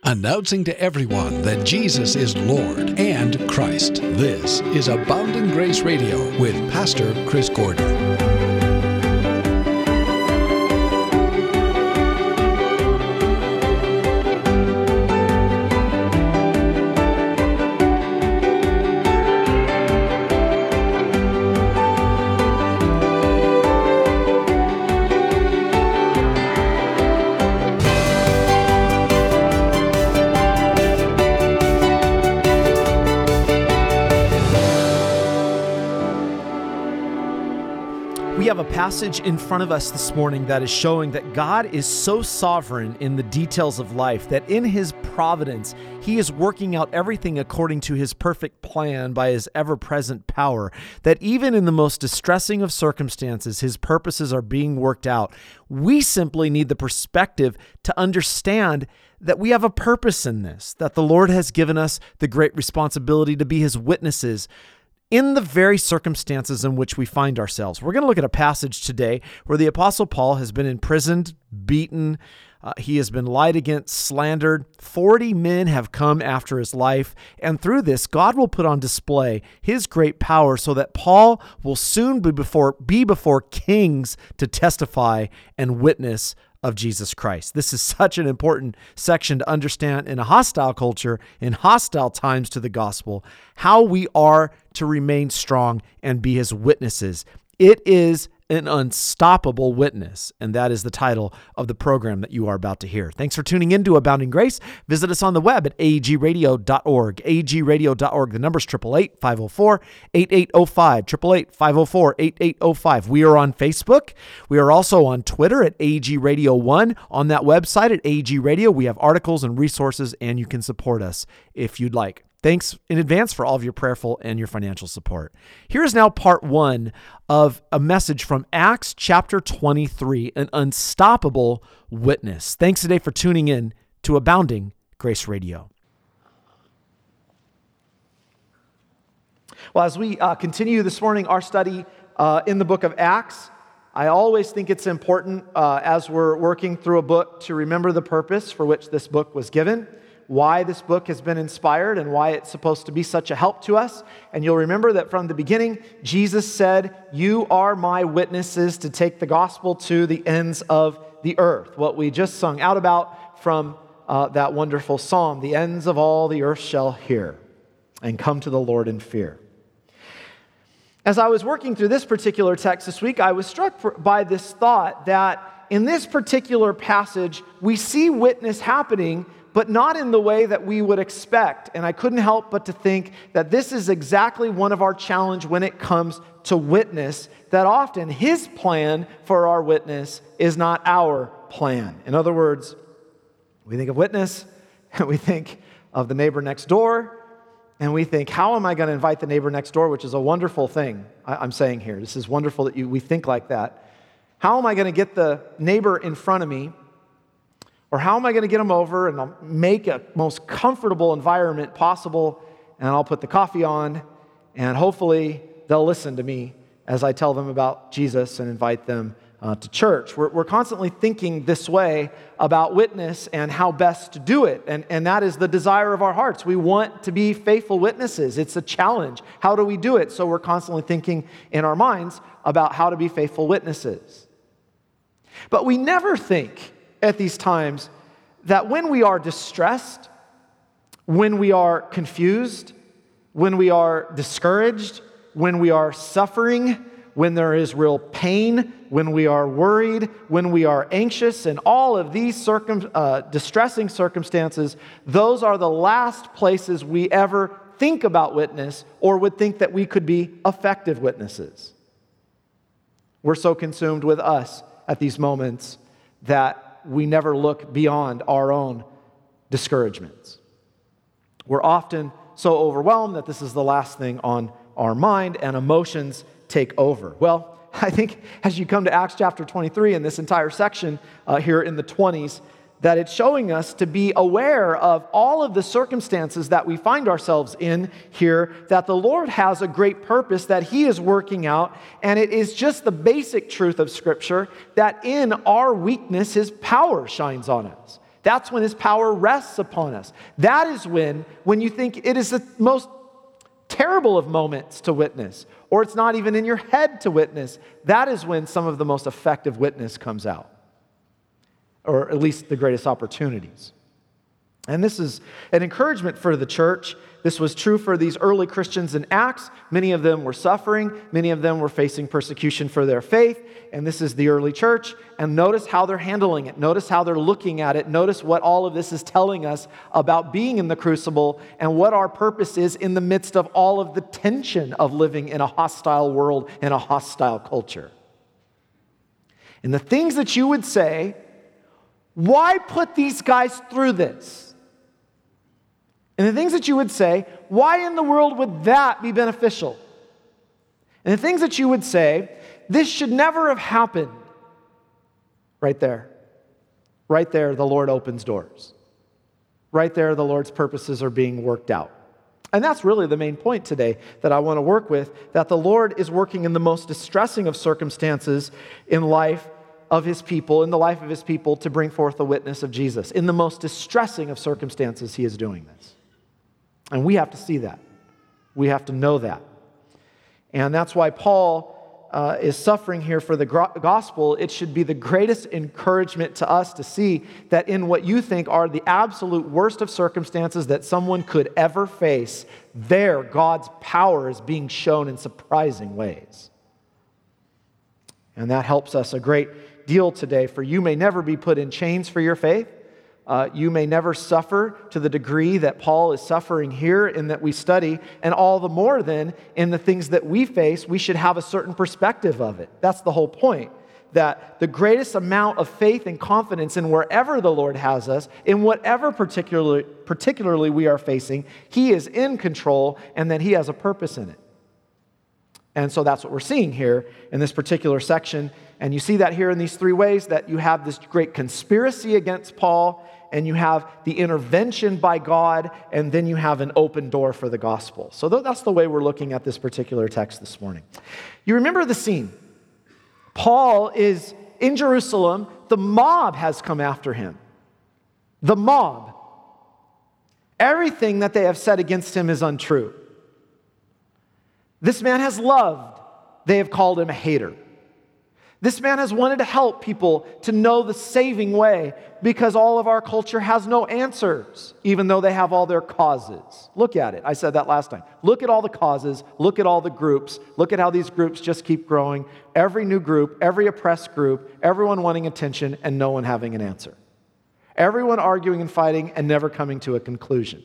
Announcing to everyone that Jesus is Lord and Christ. This is Abounding Grace Radio with Pastor Chris Gordon. We have a passage in front of us this morning that is showing that God is so sovereign in the details of life that in His providence, He is working out everything according to His perfect plan by His ever-present power, that even in the most distressing of circumstances, His purposes are being worked out. We simply need the perspective to understand that we have a purpose in this, that the Lord has given us the great responsibility to be His witnesses in the very circumstances in which we find ourselves. We're going to look at a passage today where the Apostle Paul has been imprisoned, beaten, he has been lied against, slandered. 40 men have come after his life, and through this, God will put on display His great power so that Paul will soon be before kings to testify and witness of Jesus Christ. This is such an important section to understand in a hostile culture, in hostile times to the gospel, how we are to remain strong and be His witnesses. It is an unstoppable witness, and that is the title of the program that you are about to hear. Thanks for tuning in to Abounding Grace. Visit us on the web at agradio.org, agradio.org. The number's 888-504-8805, 888-504-8805. We are on Facebook. We are also on Twitter at agradio1. On that website at agradio, we have articles and resources, and you can support us if you'd like. Thanks in advance for all of your prayerful and your financial support. Here is now part one of a message from Acts chapter 23, an unstoppable witness. Thanks today for tuning in to Abounding Grace Radio. Well, as we continue this morning our study in the book of Acts, I always think it's important as we're working through a book to remember the purpose for which this book was given, why this book has been inspired and why it's supposed to be such a help to us. And you'll remember that from the beginning, Jesus said, "You are my witnesses to take the gospel to the ends of the earth." What we just sung out about from that wonderful psalm, "The ends of all the earth shall hear and come to the Lord in fear." As I was working through this particular text this week, I was struck by this thought that in this particular passage, we see witness happening, but not in the way that we would expect. And I couldn't help but to think that this is exactly one of our challenge when it comes to witness, that often His plan for our witness is not our plan. In other words, we think of witness, and we think of the neighbor next door, and we think, how am I going to invite the neighbor next door, which is a wonderful thing I'm saying here. This is wonderful that we think like that. How am I going to get the neighbor in front of me? Or how am I going to get them over and I'll make a most comfortable environment possible, and I'll put the coffee on, and hopefully they'll listen to me as I tell them about Jesus and invite them to church. We're constantly thinking this way about witness and how best to do it, and that is the desire of our hearts. We want to be faithful witnesses. It's a challenge. How do we do it? So we're constantly thinking in our minds about how to be faithful witnesses. But we never think at these times that when we are distressed, when we are confused, when we are discouraged, when we are suffering, when there is real pain, when we are worried, when we are anxious, and all of these distressing circumstances, those are the last places we ever think about witness or would think that we could be effective witnesses. We're so consumed with us at these moments that we never look beyond our own discouragements. We're often so overwhelmed that this is the last thing on our mind, and emotions take over. Well, I think as you come to Acts chapter 23 and this entire section here in the 20s, that it's showing us to be aware of all of the circumstances that we find ourselves in here, that the Lord has a great purpose that He is working out, and it is just the basic truth of Scripture that in our weakness, His power shines on us. That's when his power rests upon us. That is when you think it is the most terrible of moments to witness, or it's not even in your head to witness, that is when some of the most effective witness comes out, or at least the greatest opportunities. And this is an encouragement for the church. This was true for these early Christians in Acts. Many of them were suffering. Many of them were facing persecution for their faith. And this is the early church. And notice how they're handling it. Notice how they're looking at it. Notice what all of this is telling us about being in the crucible and what our purpose is in the midst of all of the tension of living in a hostile world and a hostile culture. And the things that you would say, why put these guys through this? And the things that you would say, why in the world would that be beneficial? And the things that you would say, this should never have happened. Right there. Right there, the Lord opens doors. Right there, the Lord's purposes are being worked out. And that's really the main point today that I want to work with, that the Lord is working in the most distressing of circumstances in life of his people, in the life of his people, to bring forth the witness of Jesus. In the most distressing of circumstances, he is doing this. And we have to see that. We have to know that. And that's why Paul is suffering here for the gospel. It should be the greatest encouragement to us to see that in what you think are the absolute worst of circumstances that someone could ever face, there God's power is being shown in surprising ways. And that helps us a great deal today, for you may never be put in chains for your faith. You may never suffer to the degree that Paul is suffering here in that we study, and all the more then in the things that we face, we should have a certain perspective of it. That's the whole point, that the greatest amount of faith and confidence in wherever the Lord has us, in whatever particularly we are facing, he is in control and that he has a purpose in it. And so that's what we're seeing here in this particular section. And you see that here in these three ways, that you have this great conspiracy against Paul, and you have the intervention by God, and then you have an open door for the gospel. So that's the way we're looking at this particular text this morning. You remember the scene. Paul is in Jerusalem. The mob has come after him. The mob. Everything that they have said against him is untrue. This man has loved. They have called him a hater. This man has wanted to help people to know the saving way because all of our culture has no answers, even though they have all their causes. Look at it. I said that last time. Look at all the causes. Look at all the groups. Look at how these groups just keep growing. Every new group, every oppressed group, everyone wanting attention and no one having an answer. Everyone arguing and fighting and never coming to a conclusion.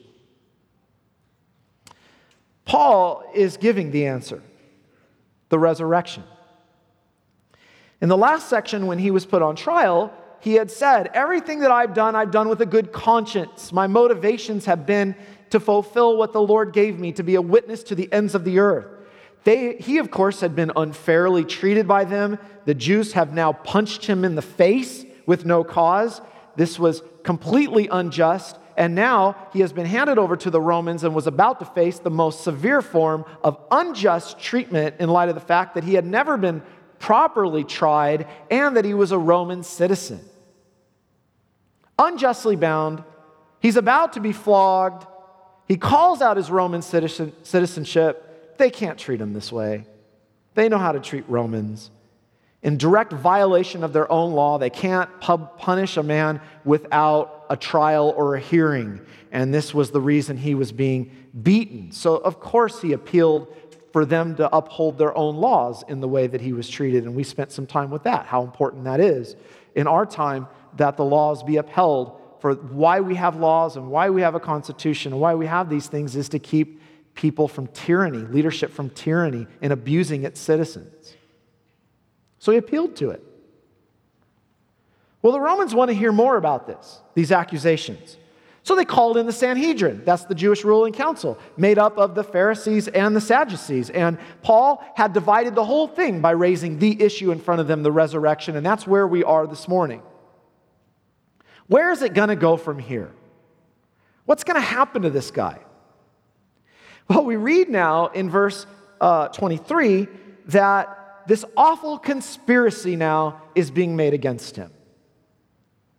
Paul is giving the answer, the resurrection. In the last section, when he was put on trial, he had said, everything that I've done with a good conscience. My motivations have been to fulfill what the Lord gave me, to be a witness to the ends of the earth. He, of course, had been unfairly treated by them. The Jews have now punched him in the face with no cause. This was completely unjust. And now he has been handed over to the Romans and was about to face the most severe form of unjust treatment in light of the fact that he had never been properly tried and that he was a Roman citizen. Unjustly bound, he's about to be flogged. He calls out his Roman citizenship. They can't treat him this way. They know how to treat Romans. In direct violation of their own law, they can't punish a man without a trial or a hearing. And this was the reason he was being beaten. So, of course, he appealed for them to uphold their own laws in the way that he was treated. And we spent some time with that, how important that is in our time, that the laws be upheld. For why we have laws and why we have a constitution and why we have these things is to keep people from tyranny, leadership from tyranny and abusing its citizens. So he appealed to it. Well, the Romans want to hear more about this, these accusations. So they called in the Sanhedrin. That's the Jewish ruling council, made up of the Pharisees and the Sadducees. And Paul had divided the whole thing by raising the issue in front of them, the resurrection. And that's where we are this morning. Where is it going to go from here? What's going to happen to this guy? Well, we read now in verse 23 that this awful conspiracy now is being made against him.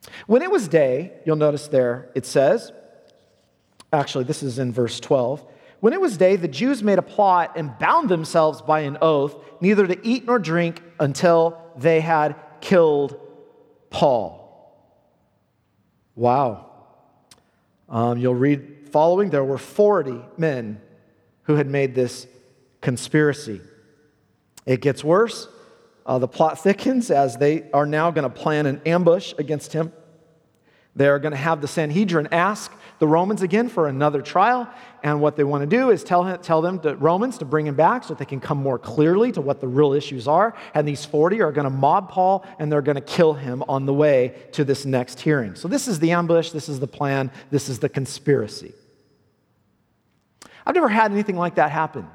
When it was day, you'll notice there it says, actually this is in verse 12, when it was day, the Jews made a plot and bound themselves by an oath, neither to eat nor drink until they had killed Paul. Wow. You'll read following, there were 40 men who had made this conspiracy. It gets worse. The plot thickens as they are now going to plan an ambush against him. They're going to have the Sanhedrin ask the Romans again for another trial, and what they want to do is tell them, the Romans, to bring him back so that they can come more clearly to what the real issues are, and these 40 are going to mob Paul, and they're going to kill him on the way to this next hearing. So this is the ambush, this is the plan, this is the conspiracy. I've never had anything like that happen.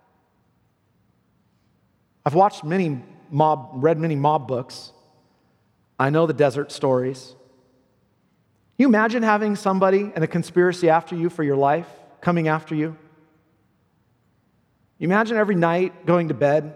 I've watched read many mob books. I know the desert stories. Can you imagine having somebody in a conspiracy after you for your life, coming after you? You imagine every night going to bed?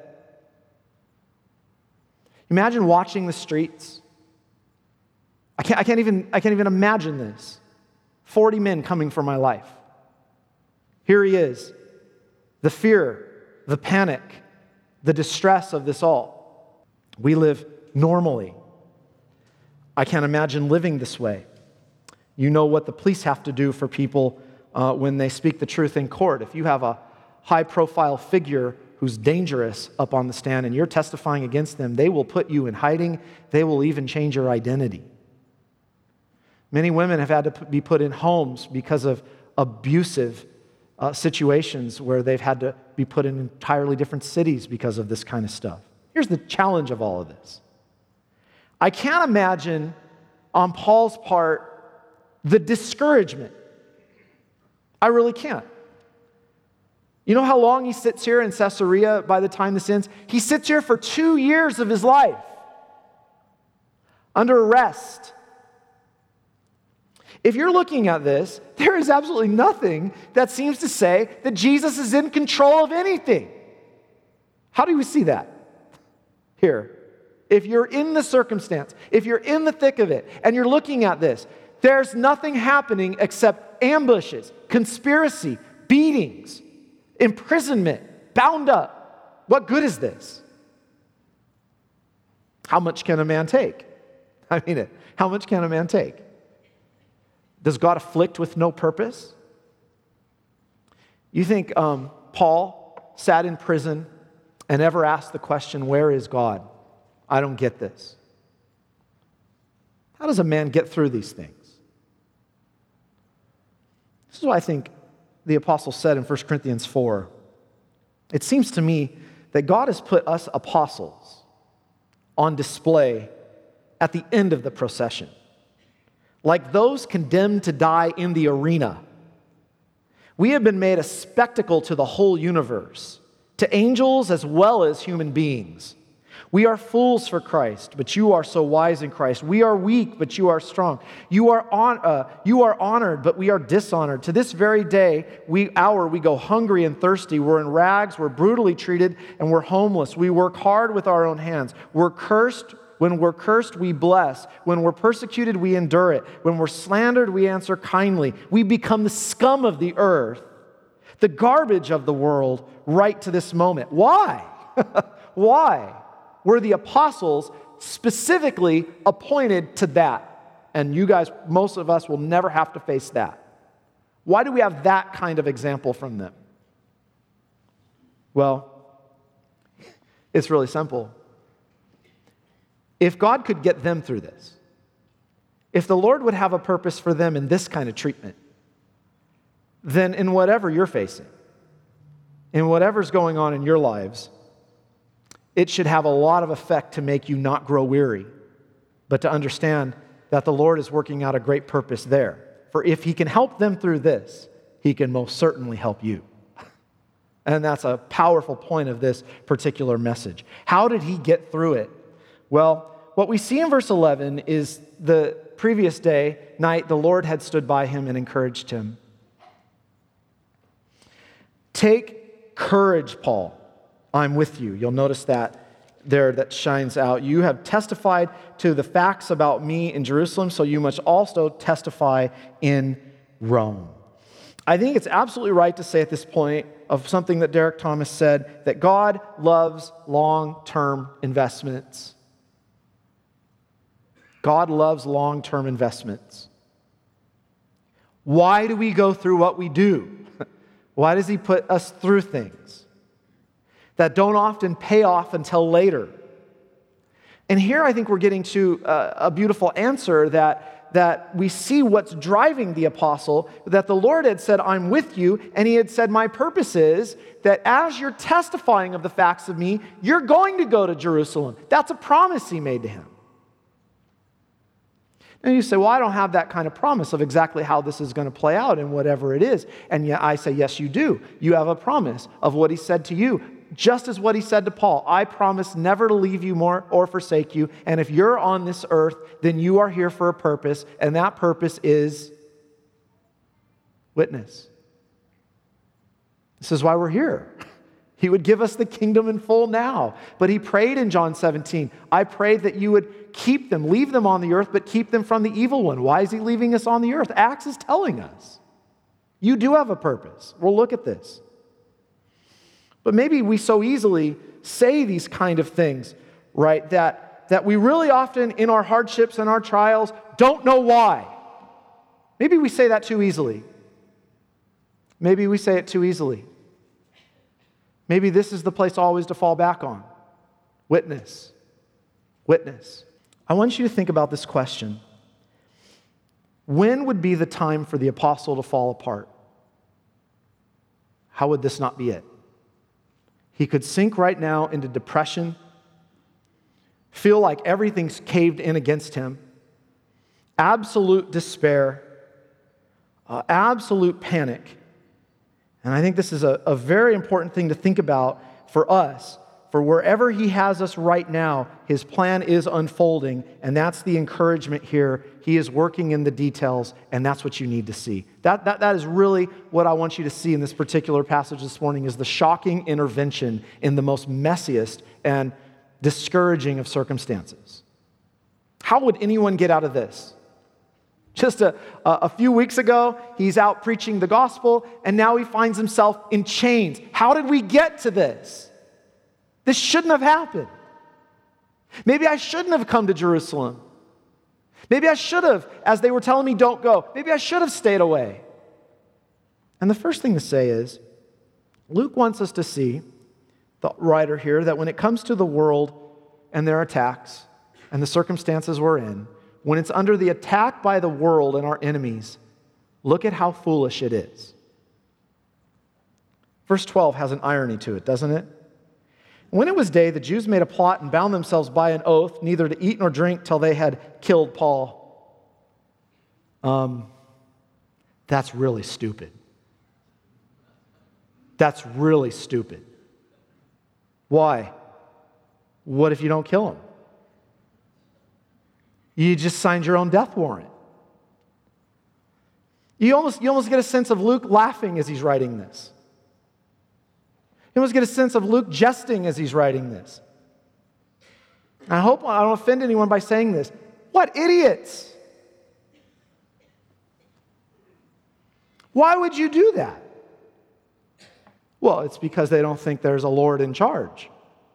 Imagine watching the streets. I can't even imagine this. 40 men coming for my life. Here he is. The fear, the panic, the distress of this all. We live normally. I can't imagine living this way. You know what the police have to do for people when they speak the truth in court. If you have a high-profile figure who's dangerous up on the stand and you're testifying against them, they will put you in hiding. They will even change your identity. Many women have had to be put in homes because of abusive situations where they've had to be put in entirely different cities because of this kind of stuff. Here's the challenge of all of this. I can't imagine on Paul's part the discouragement. I really can't. You know how long he sits here in Caesarea by the time this ends? He sits here for 2 years of his life under arrest. If you're looking at this, there is absolutely nothing that seems to say that Jesus is in control of anything. How do we see that? Here. If you're in the circumstance, if you're in the thick of it, and you're looking at this, there's nothing happening except ambushes, conspiracy, beatings, imprisonment, bound up. What good is this? How much can a man take? I mean, how much can a man take? Does God afflict with no purpose? You think Paul sat in prison and ever asked the question, where is God? I don't get this. How does a man get through these things? This is what I think the apostle said in 1 Corinthians 4. It seems to me that God has put us apostles on display at the end of the procession, like those condemned to die in the arena. We have been made a spectacle to the whole universe, to angels as well as human beings. We are fools for Christ, but you are so wise in Christ. We are weak, but you are strong. You are honored, but we are dishonored. To this very day, we go hungry and thirsty. We're in rags, we're brutally treated, and we're homeless. We work hard with our own hands. We're cursed. When we're cursed, we bless. When we're persecuted, we endure it. When we're slandered, we answer kindly. We become the scum of the earth, the garbage of the world, right to this moment. Why? Why? Were the apostles specifically appointed to that? And you guys, most of us, will never have to face that. Why do we have that kind of example from them? Well, it's really simple. If God could get them through this, if the Lord would have a purpose for them in this kind of treatment, then in whatever you're facing, in whatever's going on in your lives, it should have a lot of effect to make you not grow weary, but to understand that the Lord is working out a great purpose there. For if He can help them through this, He can most certainly help you. And that's a powerful point of this particular message. How did He get through it? Well, what we see in verse 11 is the previous night, the Lord had stood by him and encouraged him. Take courage, Paul. I'm with you. You'll notice that there that shines out. You have testified to the facts about me in Jerusalem, so you must also testify in Rome. I think it's absolutely right to say at this point of something that Derek Thomas said, that God loves long-term investments. God loves long-term investments. Why do we go through what we do? Why does He put us through things that don't often pay off until later? And here I think we're getting to a beautiful answer that we see what's driving the apostle, that the Lord had said, I'm with you, and He had said, my purpose is that as you're testifying of the facts of me, you're going to go to Jerusalem. That's a promise He made to him. And you say, well, I don't have that kind of promise of exactly how this is going to play out and whatever it is. And yet I say, yes, you do. You have a promise of what He said to you, just as what He said to Paul. I promise never to leave you or forsake you. And if you're on this earth, then you are here for a purpose, and that purpose is witness. This is why we're here. He would give us the kingdom in full now. But He prayed in John 17, I prayed that you would keep them, leave them on the earth, but keep them from the evil one. Why is He leaving us on the earth? Acts is telling us. You do have a purpose. We'll look at this. But maybe we so easily say these kind of things, right, that we really often in our hardships and our trials don't know why. Maybe we say that too easily. Maybe we say it too easily. Maybe this is the place always to fall back on. Witness. Witness. I want you to think about this question. When would be the time for the apostle to fall apart? How would this not be it? He could sink right now into depression, feel like everything's caved in against him, absolute despair, absolute panic. And I think this is a very important thing to think about for us. For wherever He has us right now, His plan is unfolding, and that's the encouragement here. He is working in the details, and that's what you need to see. That is really what I want you to see in this particular passage this morning, is the shocking intervention in the most messiest and discouraging of circumstances. How would anyone get out of this? Just a few weeks ago, he's out preaching the gospel, and now he finds himself in chains. How did we get to this? This shouldn't have happened. Maybe I shouldn't have come to Jerusalem. Maybe I should have, as they were telling me, don't go. Maybe I should have stayed away. And the first thing to say is, Luke wants us to see, the writer here, that when it comes to the world and their attacks and the circumstances we're in, when it's under the attack by the world and our enemies, look at how foolish it is. Verse 12 has an irony to it, doesn't it? When it was day, the Jews made a plot and bound themselves by an oath, neither to eat nor drink till they had killed Paul. That's really stupid. That's really stupid. Why? What if you don't kill him? You just signed your own death warrant. You almost get a sense of Luke laughing as he's writing this. You almost get a sense of Luke jesting as he's writing this. I hope I don't offend anyone by saying this. What idiots! Why would you do that? Well, it's because they don't think there's a Lord in charge.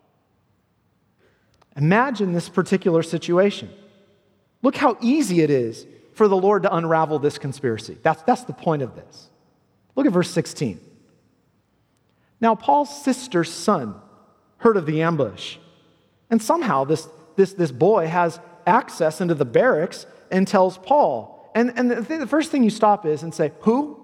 Imagine this particular situation. Look how easy it is for the Lord to unravel this conspiracy. That's the point of this. Look at verse 16. Now Paul's sister's son heard of the ambush, and somehow this boy has access into the barracks and tells Paul. And the first thing you stop is and say, who?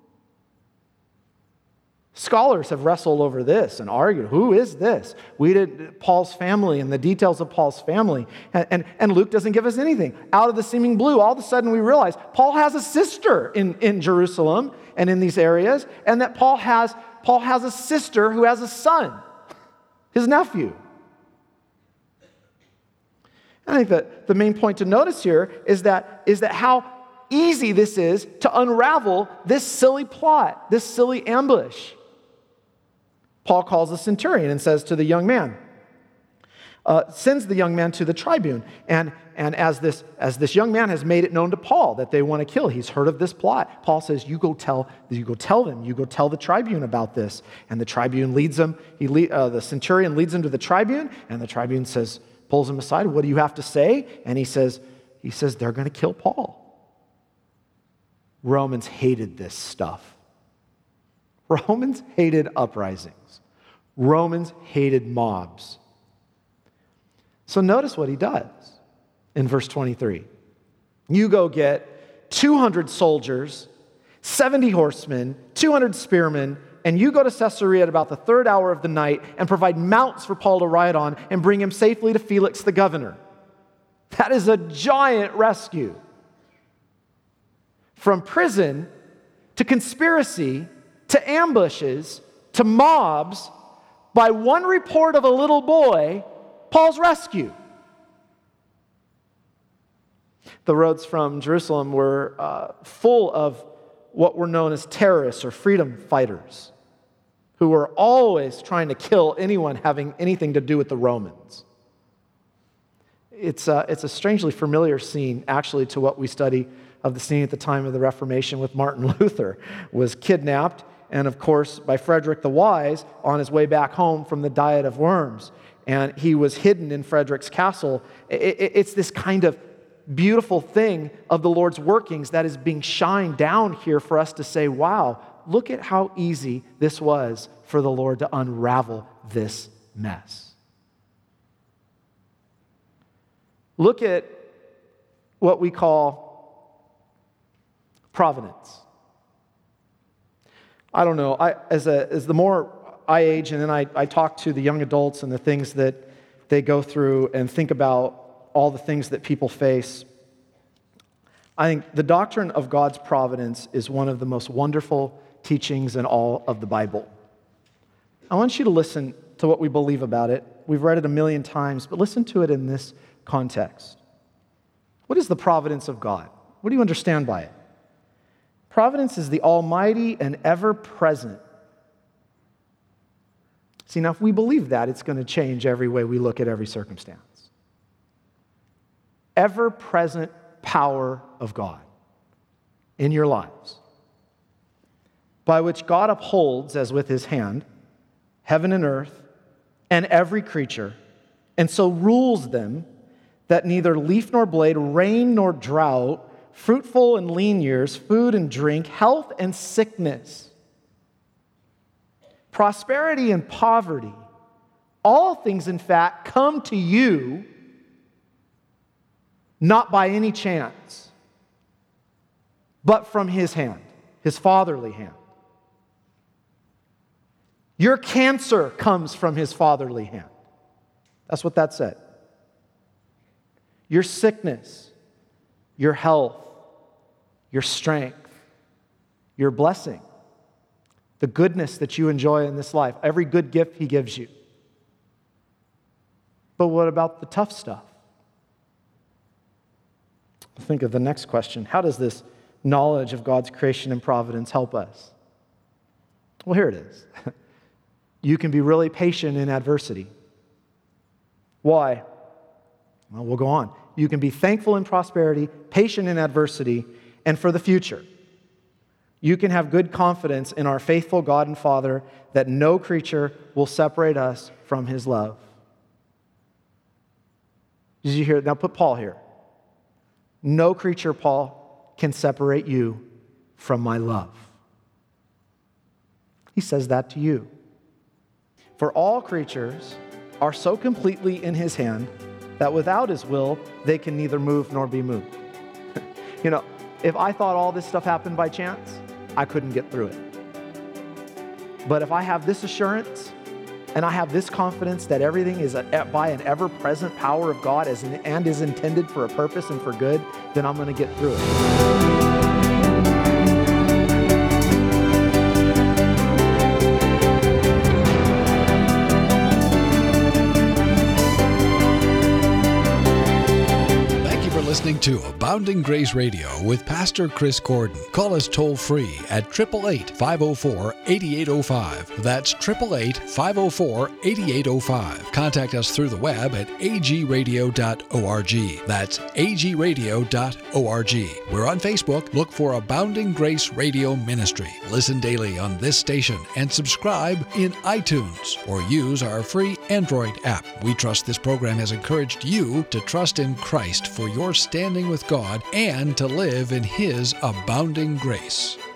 Scholars have wrestled over this and argued, who is this? We did Paul's family and the details of Paul's family. And Luke doesn't give us anything. Out of the seeming blue, all of a sudden we realize Paul has a sister in Jerusalem and in these areas, and that Paul has a sister who has a son, his nephew. I think that the main point to notice here is that how easy this is to unravel this silly plot, this silly ambush. Paul calls the centurion and says to the young man, sends the young man to the tribune. And as this young man has made it known to Paul that they want to kill, he's heard of this plot. Paul says, you go tell the tribune about this. And the tribune leads him, the centurion leads him to the tribune, and the tribune pulls him aside, what do you have to say? And he says, they're going to kill Paul. Romans hated this stuff. Romans hated uprisings. Romans hated mobs. So notice what he does in verse 23. You go get 200 soldiers, 70 horsemen, 200 spearmen, and you go to Caesarea at about the third hour of the night and provide mounts for Paul to ride on and bring him safely to Felix the governor. That is a giant rescue. From prison to conspiracy to ambushes to mobs, by one report of a little boy, Paul's rescue. The roads from Jerusalem were full of what were known as terrorists or freedom fighters who were always trying to kill anyone having anything to do with the Romans. It's a strangely familiar scene, actually, to what we study of the scene at the time of the Reformation with Martin Luther. Was kidnapped, and of course, by Frederick the Wise on his way back home from the Diet of Worms. And he was hidden in Frederick's castle. It's this kind of beautiful thing of the Lord's workings that is being shined down here for us to say, wow, look at how easy this was for the Lord to unravel this mess. Look at what we call providence. I don't know, as the more I age and then I talk to the young adults and the things that they go through and think about all the things that people face, I think the doctrine of God's providence is one of the most wonderful teachings in all of the Bible. I want you to listen to what we believe about it. We've read it a million times, but listen to it in this context. What is the providence of God? What do you understand by it? Providence is the almighty and ever-present. See, now if we believe that, it's going to change every way we look at every circumstance. Ever-present power of God in your lives, by which God upholds, as with his hand, heaven and earth and every creature, and so rules them that neither leaf nor blade, rain nor drought, fruitful and lean years, food and drink, health and sickness, prosperity and poverty, all things, in fact, come to you not by any chance, but from his hand, his fatherly hand. Your cancer comes from his fatherly hand. That's what that said. Your sickness, your health, your strength, your blessing, the goodness that you enjoy in this life, every good gift he gives you. But what about the tough stuff? Think of the next question. How does this knowledge of God's creation and providence help us? Well, here it is. You can be really patient in adversity. Why? Well, we'll go on. You can be thankful in prosperity, patient in adversity, and for the future. You can have good confidence in our faithful God and Father that no creature will separate us from his love. Did you hear? Now put Paul here. No creature, Paul, can separate you from my love. He says that to you. For all creatures are so completely in his hand that without his will, they can neither move nor be moved. You know, if I thought all this stuff happened by chance, I couldn't get through it. But if I have this assurance and I have this confidence that everything is by an ever-present power of God and is intended for a purpose and for good, then I'm going to get through it. Listening to Abounding Grace Radio with Pastor Chris Gordon. Call us toll-free at 888-504-8805. That's 888-504-8805. Contact us through the web at agradio.org. That's agradio.org. We're on Facebook. Look for Abounding Grace Radio Ministry. Listen daily on this station and subscribe in iTunes or use our free Android app. We trust this program has encouraged you to trust in Christ for your standing with God and to live in His abounding grace.